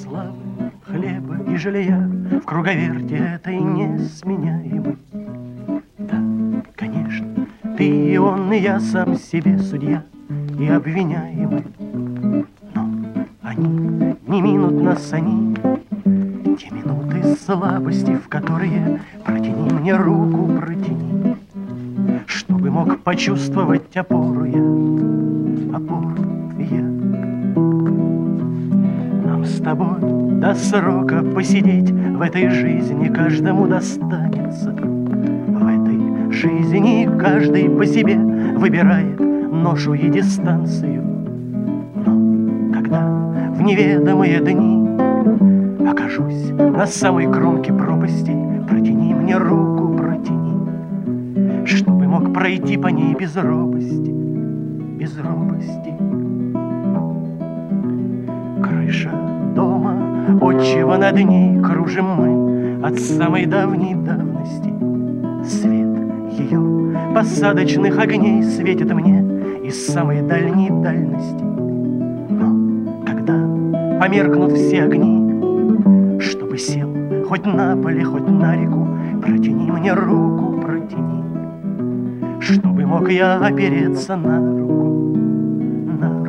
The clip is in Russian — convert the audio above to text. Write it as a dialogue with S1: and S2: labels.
S1: славы, хлеба и жилья в круговерти этой несменяемой. Да, конечно, ты и он, и я сам себе судья и обвиняемый. Но они не минут нас, они, те минуты слабости, в которые протяни мне руку, протяни, чтобы мог почувствовать опору я, опору я. Нам с тобой до срока посидеть в этой жизни каждому достанется. В этой жизни каждый по себе выбирает ношу и дистанцию. Но когда в неведомые дни окажусь на самой кромке пропасти, протяни мне руку, протяни, чтобы мог пройти по ней без робости, без робости. Крыша дома отчего над ней кружим мы от самой давней давности. Свет ее посадочных огней светит мне из самой дальней дальности. Но когда померкнут все огни, чтобы сел хоть на поле, хоть на реку, протяни мне руку, протяни, чтобы мог я опереться на руку, на руку.